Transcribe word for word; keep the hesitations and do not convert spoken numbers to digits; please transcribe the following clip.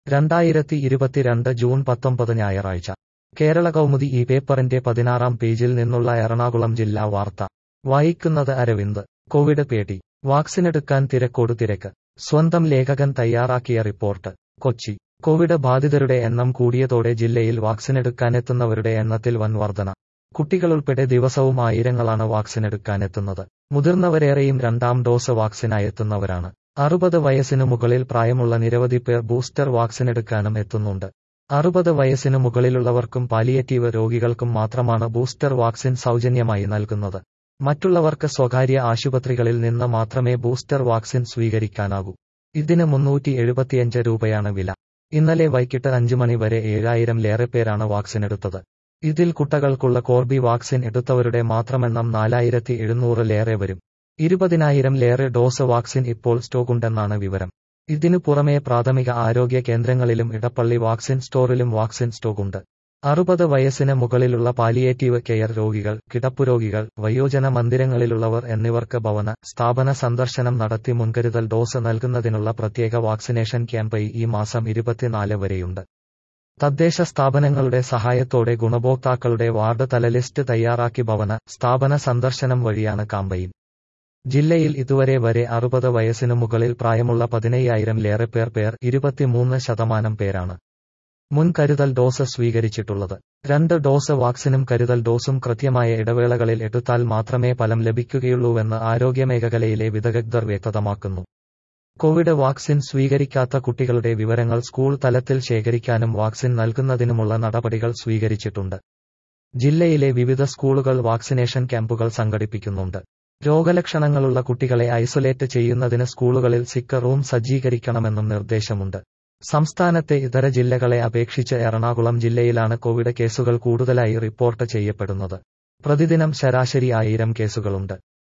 രണ്ടായിരത്തി ഇരുപത്തിരണ്ട് ജൂൺ പത്തൊമ്പത് ഞായറാഴ്ച കേരള കൗമുദി ഈ പേപ്പറിന്റെ പതിനാറാം പേജിൽ നിന്നുള്ള എറണാകുളം ജില്ലാ വാർത്ത വായിക്കുന്നത് അരവിന്ദ്. കോവിഡ് പേടി, വാക്സിനെടുക്കാൻ തിരക്കോട് തിരക്ക്. സ്വന്തം ലേഖകൻ തയ്യാറാക്കിയ റിപ്പോർട്ട്. കൊച്ചി. കോവിഡ് ബാധിതരുടെ എണ്ണം കൂടിയതോടെ ജില്ലയിൽ വാക്സിനെടുക്കാനെത്തുന്നവരുടെ എണ്ണത്തിൽ വൻ വർധന. കുട്ടികളുൾപ്പെടെ ദിവസവും ആയിരങ്ങളാണ് വാക്സിനെടുക്കാനെത്തുന്നത്. മുതിർന്നവരേറെയും രണ്ടാം ഡോസ് വാക്സിനായെത്തുന്നവരാണ്. അറുപത് വയസ്സിനു മുകളിൽ പ്രായമുള്ള നിരവധി പേർ ബൂസ്റ്റർ വാക്സിനെടുക്കാനും എത്തുന്നുണ്ട്. അറുപത് വയസ്സിനു മുകളിലുള്ളവർക്കും പാലിയേറ്റീവ് രോഗികൾക്കും മാത്രമാണ് ബൂസ്റ്റർ വാക്സിൻ സൗജന്യമായി നൽകുന്നത്. മറ്റുള്ളവർക്ക് സ്വകാര്യ ആശുപത്രികളിൽ നിന്ന് മാത്രമേ ബൂസ്റ്റർ വാക്സിൻ സ്വീകരിക്കാനാകൂ. ഇതിന് മുന്നൂറ്റി എഴുപത്തിയഞ്ച് രൂപയാണ് വില. ഇന്നലെ വൈകിട്ട് അഞ്ച് മണി വരെ ഏഴായിരം ലേറെ പേരാണ് വാക്സിനെടുത്തത്. ഇതിൽ കുട്ടികൾക്കുള്ള കോർബി വാക്സിൻ എടുത്തവരുടെ മാത്രമെണ്ണം നാലായിരത്തി എഴുന്നൂറ് ലേറെ വരും. ഇരുപതിനായിരം ലേറെ ഡോസ് വാക്സിൻ ഇപ്പോൾ സ്റ്റോക്കുണ്ടെന്നാണ് വിവരം. ഇതിനു പുറമെ പ്രാഥമിക ആരോഗ്യ കേന്ദ്രങ്ങളിലും ഇടപ്പള്ളി വാക്സിൻ സ്റ്റോറിലും വാക്സിൻ സ്റ്റോക്കുണ്ട്. അറുപത് വയസ്സിന് മുകളിലുള്ള പാലിയേറ്റീവ് കെയർ രോഗികൾ, കിടപ്പുരോഗികൾ, വയോജന മന്ദിരങ്ങളിലുള്ളവർ എന്നിവർക്ക് ഭവന, സ്ഥാപന സന്ദർശനം നടത്തി മുൻകരുതൽ ഡോസ് നൽകുന്നതിനുള്ള പ്രത്യേക വാക്സിനേഷൻ ക്യാമ്പ് ഈ മാസം ഇരുപത്തിനാല് വരെയുണ്ട്. തദ്ദേശ സ്ഥാപനങ്ങളുടെ സഹായത്തോടെ ഗുണഭോക്താക്കളുടെ വാർഡ് തല ലിസ്റ്റ് തയ്യാറാക്കി ഭവന, സ്ഥാപന സന്ദർശനം വഴിയാണ് കാമ്പയിൻ. ജില്ലയിൽ ഇതുവരെ വരെ അറുപത് വയസ്സിനു മുകളിൽ പ്രായമുള്ള പതിനയ്യായിരം ലേറെ പേർ പേർ ഇരുപത്തിമൂന്ന് ശതമാനം പേരാണ് മുൻകരുതൽ ഡോസ് സ്വീകരിച്ചിട്ടുള്ളത്. രണ്ട് ഡോസ് വാക്സിനും കരുതൽ ഡോസും കൃത്യമായ ഇടവേളകളിൽ എടുത്താൽ മാത്രമേ ഫലം ലഭിക്കുകയുള്ളൂവെന്ന് ആരോഗ്യമേഖലയിലെ വിദഗ്ധർ വ്യക്തമാക്കുന്നു. കോവിഡ് വാക്സിൻ സ്വീകരിക്കാത്ത കുട്ടികളുടെ വിവരങ്ങൾ സ്കൂൾ തലത്തിൽ ശേഖരിക്കാനും വാക്സിൻ നൽകുന്നതിനുമുള്ള നടപടികൾ സ്വീകരിച്ചിട്ടുണ്ട്. ജില്ലയിലെ വിവിധ സ്കൂളുകൾ വാക്സിനേഷൻ ക്യാമ്പുകൾ സംഘടിപ്പിക്കുന്നുണ്ട്. രോഗലക്ഷണങ്ങളുള്ള കുട്ടികളെ ഐസൊലേറ്റ് ചെയ്യുന്നതിന് സ്കൂളുകളിൽ സിക്ക് റൂം സജ്ജീകരിക്കണമെന്നും നിർദ്ദേശമുണ്ട്. സംസ്ഥാനത്തെ ഇതര ജില്ലകളെ അപേക്ഷിച്ച് എറണാകുളം ജില്ലയിലാണ് കോവിഡ് കേസുകൾ കൂടുതലായി റിപ്പോർട്ട് ചെയ്യപ്പെടുന്നത്. പ്രതിദിനം ശരാശരി ആയിരം കേസുകളുണ്ട്.